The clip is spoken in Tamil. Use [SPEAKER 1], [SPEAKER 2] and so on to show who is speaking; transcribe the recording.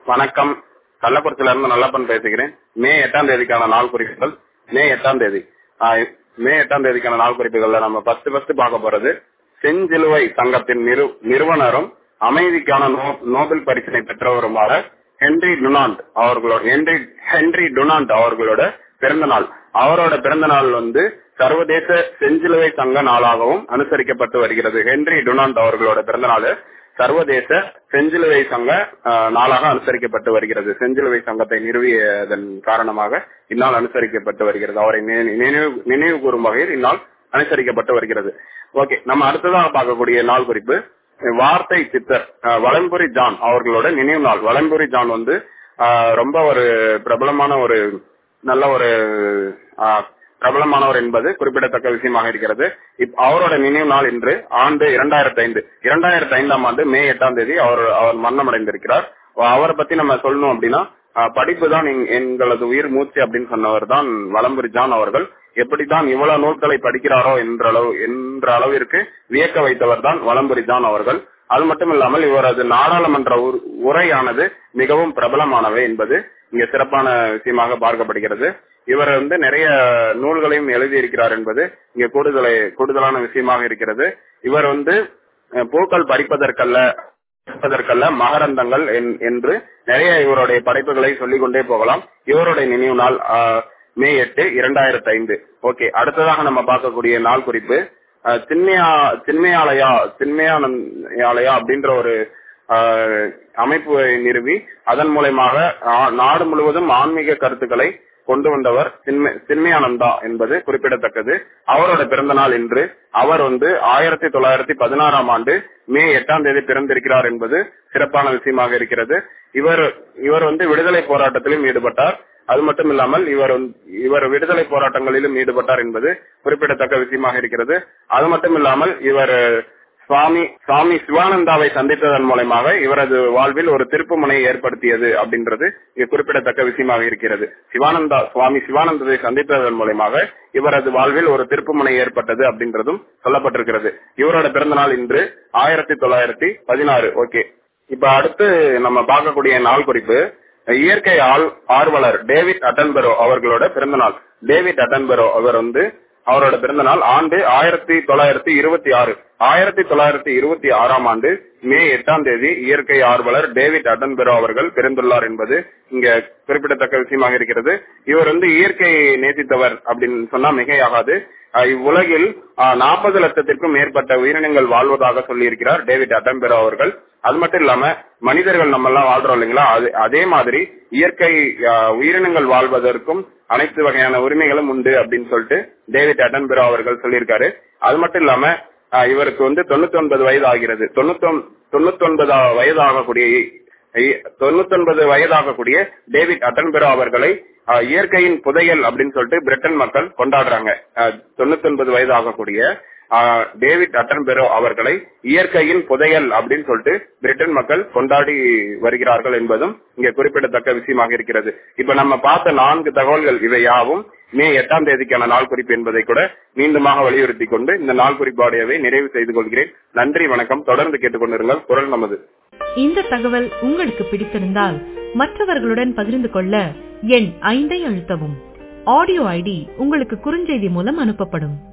[SPEAKER 1] வணக்கம். கள்ளக்குறிச்சியில இருந்து நல்லப்பன் பேசுகிறேன். மே 8ஆம் தேதிக்கான நாள் குறிப்புகள். மே 8ஆம் தேதி மே 8ஆம் தேதிக்கான நாள் குறிப்புகள்ல நம்ம ஃபர்ஸ்ட் பார்க்க போறது செஞ்சிலுவை சங்கத்தின் நிறுவனரும் அமைதிக்கான நோபல் பரிசினை பெற்றவருமான ஹென்றி டுனாண்ட் அவர்களோட பிறந்த நாள். அவரோட பிறந்த நாள் சர்வதேச செஞ்சிலுவை சங்க நாளாகவும் அனுசரிக்கப்பட்டு வருகிறது. ஹென்றி டுனாண்ட் அவர்களோட பிறந்த நாள் சர்வதேச செஞ்சிலுவை சங்க நாளாக அனுசரிக்கப்பட்டு வருகிறது. செஞ்சிலுவை சங்கத்தை நிறுவியதன் காரணமாக இந்நாள் அனுசரிக்கப்பட்டு வருகிறது. அவரை நினைவு கூறும் வகையில் இந்நாள் அனுசரிக்கப்பட்டு வருகிறது. ஓகே, நம்ம அடுத்ததாக பார்க்கக்கூடிய நாள் குறிப்பு வார்த்தை சித்தர் வலம்புரி ஜான் அவர்களோட நினைவு நாள். வலம்புரி ஜான் ரொம்ப ஒரு பிரபலமானவர் என்பது குறிப்பிடத்தக்க விஷயமாக இருக்கிறது. அவரோட நினைவு நாள் இன்று ஆண்டு 2005ஆம் ஆண்டு மே 8ஆம் தேதி அவர் மரணமடைந்திருக்கிறார். அவரை பத்தி நம்ம சொல்லணும் அப்படின்னா, படிப்பு தான் எங்களது உயிர் மூச்சு அப்படின்னு சொன்னவர் தான் வலம்புரி ஜான் அவர்கள். எப்படித்தான் இவ்வளவு நூல்களை படிக்கிறாரோ என்ற அளவிற்கு வியக்க வைத்தவர் தான் வலம்புரி ஜான் அவர்கள். அது மட்டும் இல்லாமல் இவரது நாடாளுமன்ற உரையானது மிகவும் பிரபலமானவை என்பது இங்க சிறப்பான விஷயமாக பார்க்கப்படுகிறது. இவர் நிறைய நூல்களையும் எழுதியிருக்கிறார் என்பது இங்க கூடுதலான விஷயமாக இருக்கிறது. இவர் பூக்கள் பறிப்பதற்கல்ல மகரந்தங்கள் என்று நிறைய இவருடைய படைப்புகளை சொல்லிக் கொண்டே போகலாம். இவருடைய நினைவு நாள் மே 8, 2005. ஓகே, அடுத்ததாக நம்ம பார்க்கக்கூடிய நாள் குறிப்பு சின்மயாலயா அப்படின்ற ஒரு அமைப்பை நிறுவி அதன் மூலமாக நாடு முழுவதும் ஆன்மீக கருத்துக்களை கொண்டு வந்தவர் சின்மயானந்தா என்பது குறிப்பிடத்தக்கது. அவரோட பிறந்த நாள் இன்று. அவர் 1916ஆம் ஆண்டு மே 8ஆம் தேதி பிறந்திருக்கிறார் என்பது சிறப்பான விஷயமாக இருக்கிறது. இவர் விடுதலை போராட்டத்திலும் ஈடுபட்டார். அது மட்டும் இல்லாமல் இவர் விடுதலை போராட்டங்களிலும் ஈடுபட்டார் என்பது குறிப்பிடத்தக்க விஷயமாக இருக்கிறது. அது மட்டும் இல்லாமல் இவர் சுவாமி சிவானந்தாவை சந்தித்ததன் மூலமாக இவரது வாழ்வில் ஒரு திருப்பு முனையை ஏற்படுத்தியது அப்படின்றது இங்க குறிப்பிடத்தக்க விஷயமாக இருக்கிறது. சுவாமி சிவானந்தத்தை சந்தித்ததன் மூலமாக இவரது வாழ்வில் ஒரு திருப்பு முனை ஏற்பட்டது அப்படின்றதும் சொல்லப்பட்டிருக்கிறது. இவரோட பிறந்த நாள் இன்று 1916. ஓகே, இப்ப அடுத்து நம்ம பார்க்கக்கூடிய நாள் குறிப்பு இயற்கை ஆர்வலர் டேவிட் அட்டன்பெரோ அவர்களோட பிறந்த நாள். டேவிட் அட்டன்பெரோ அவர் அவரோட பிறந்த நாள் ஆண்டு 1926. 1926ஆம் ஆண்டு மே 8ஆம் தேதி இயற்கை ஆர்வலர் டேவிட் அட்டன்பெரோ அவர்கள் பிறந்துள்ளார் என்பது இங்க குறிப்பிடத்தக்க விஷயமாக இருக்கிறது. இவர் இயற்கையை நேசித்தவர் அப்படின்னு சொன்னா மிகையாகாது. இவ்வுலகில் 40 லட்சத்திற்கும் மேற்பட்ட உயிரினங்கள் வாழ்வதாக சொல்லி இருக்கிறார் டேவிட் அட்டன்பெரோ அவர்கள். அது மட்டும் இல்லாம மனிதர்கள் நம்ம எல்லாம் வாழ்றோம் இல்லைங்களா, அதே மாதிரி இயற்கை உயிரினங்கள் வாழ்வதற்கும் அனைத்து வகையான உரிமைகளும் உண்டு அப்படின்னு சொல்லிட்டு டேவிட் அட்டன்பெரோ அவர்கள் சொல்லியிருக்காரு. அது மட்டும் இல்லாம இவருக்கு 99 வயது ஆகிறது. 99 வயதாகக்கூடிய டேவிட் அட்டன்பெரோ அவர்களை இயற்கையின் புதையல் அப்படின்னு சொல்லிட்டு பிரிட்டன் மக்கள் கொண்டாடுறாங்க. 99 வயதாகக்கூடிய டேவிட் அட்டன்பெரோ அவர்களை இயற்கையின் புதையல் அப்படின்னு சொல்லிட்டு பிரிட்டன் மக்கள் கொண்டாடி வருகிறார்கள் என்பதும் இங்க குறிப்பிடத்தக்க விஷயமாக இருக்கிறது. இப்ப நம்ம பார்த்த 4 தகவல்கள் இவை யாவும் மே 8ஆம் தேதிக்கான நாள் குறிப்பு என்பதை கூட மீண்டுமாக வலியுறுத்தி கொண்டு இந்த நாள் குறிப்பாடையவை நிறைவு செய்து கொள்கிறேன். நன்றி, வணக்கம். தொடர்ந்து கேட்டுக்கொண்டிருங்கள் குரல் நமது.
[SPEAKER 2] இந்த தகவல் உங்களுக்கு பிடித்திருந்தால் மற்றவர்களுடன் பகிர்ந்து கொள்ள எண் 5 அழுத்தவும். ஆடியோ ஐடி உங்களுக்கு குறுஞ்செய்தி மூலம் அனுப்பப்படும்.